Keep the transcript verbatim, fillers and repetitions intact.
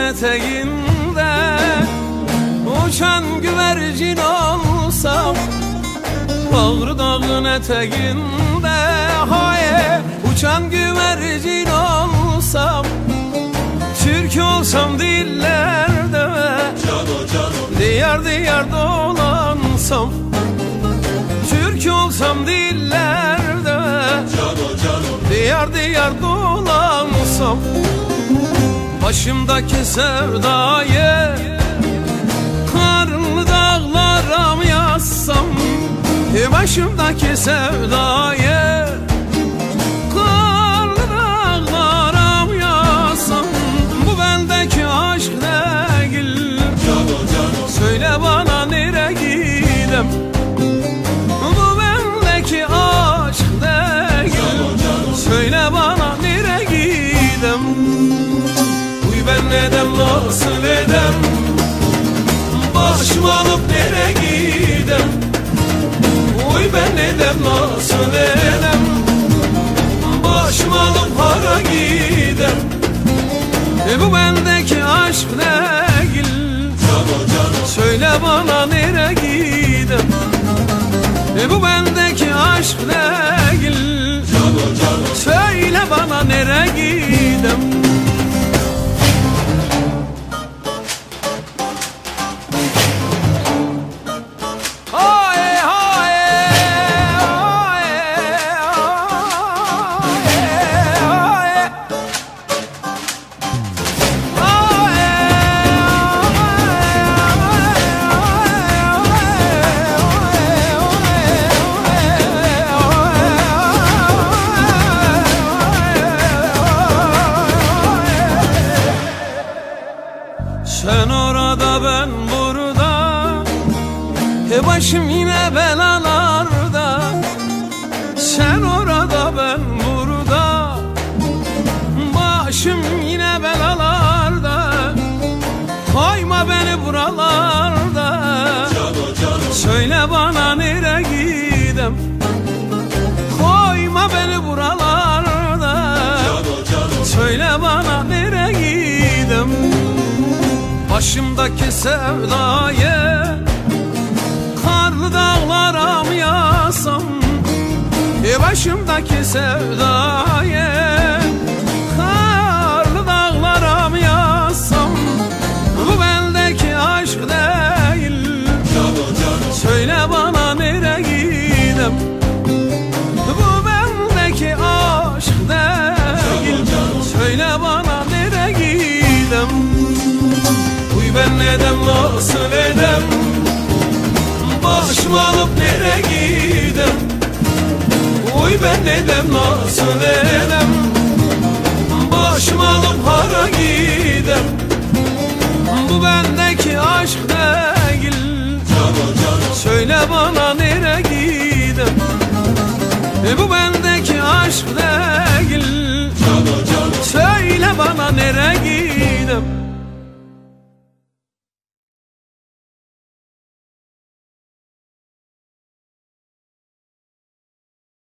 eteğinde uçan güvercin olsam, Bağrı dağın eteğinde haye uçan güvercin olsam, Türk olsam dillerde Cano cano diyar diyar dolansam, Türk olsam dillerde Cano cano diyar diyar dolansam, başımdaki sevdayı karlı dağlara mı yazsam, başımdaki sevdayı karlı dağlara mı yazsam, bu bendeki aşk değil. Cano cano Söyle bana nereye gidem, bu bendeki aşk değil. Söyle bana nereye gidem, uy ben nedem nasıl edem, başımı alıp nereye gidem, uy ben nedem nasıl edem, başımı alıp hara gidem, e bu bendeki aşk değil. Cano cano Söyle bana nereye gidem, e bu bendeki aşk değil. Cano cano Söyle bana nereye gidem. Haye haye haye haye Sen orada ben burada, e başım yine belalarda. Sen orada ben burada, başım yine belalarda. Koyma beni buralarda, Cano cano söyle bana nereye gidem, koyma beni buralarda. Cano cano Söyle bana nereye gidem, başımdaki sevdayı karlı dağlara mı yazsam, e başımdaki sevdayı karlı dağlara mı yazsam, bu bendeki aşk değil. Cano cano Söyle bana nereye gidem, bu bendeki aşk değil. Söyle bana nereye gidem, uy ben nedem nasıl edem, başımı alıp nereye gidem, uy ben nedem nasıl edem, başımı alıp hara gidem, bu bendeki aşk değil. Cano cano Söyle bana nereye gidem, e bu bendeki aşk değil.